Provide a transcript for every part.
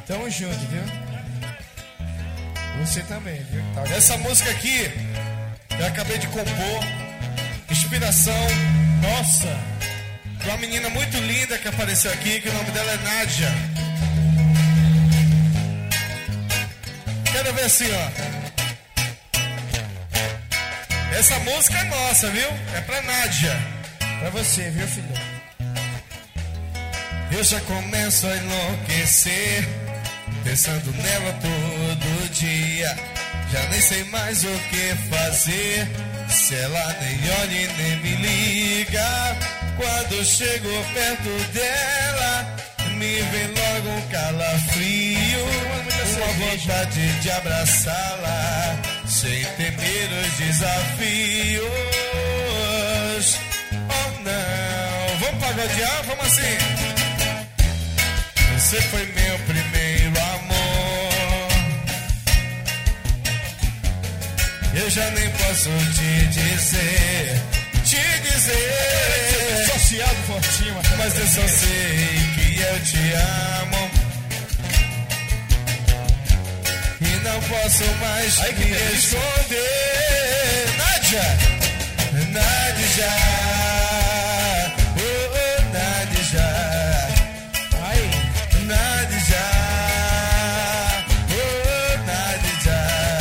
Tamo junto, viu? Você também, viu? Tá. Essa música aqui, eu acabei de compor. Inspiração, Nossa! de uma menina muito linda que apareceu aqui, que o nome dela é Nádia. Quero ver assim, ó. Essa música é nossa, viu? É pra Nádia. Pra você, viu, filho? Eu já começo a enlouquecer, pensando nela todo dia. Já nem sei mais o que fazer, se ela nem olha e nem me liga. Quando chego perto dela, me vem logo um calafrio, uma vontade de abraçá-la, sem temer os desafios. Oh não, vamos pagodear? Vamos assim. Você foi meu primeiro amor, eu já nem posso te dizer, Associado fortinho, mas eu só sei que eu te amo e não posso mais me esconder. Nádia, Nádia, oh, Nádia, Ai, Nádia, oh, Nádia,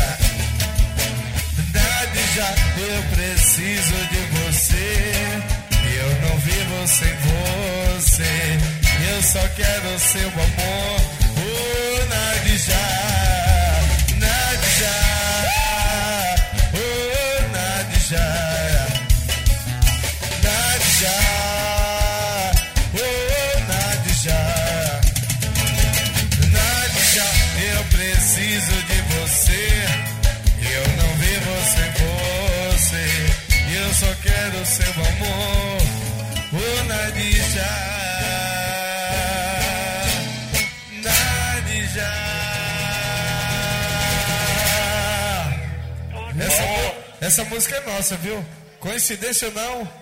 Nádia, eu preciso de você. Eu não vivo sem você, eu só quero seu amor. Oh, Nádia, Nádia, oh, Nádia, Nádia, oh, Nádia, Nádia, eu preciso de você, eu não vivo sem você, eu só quero seu amor. Oh, Nádia, Nádia. Essa música é nossa, viu? Coincidência ou não?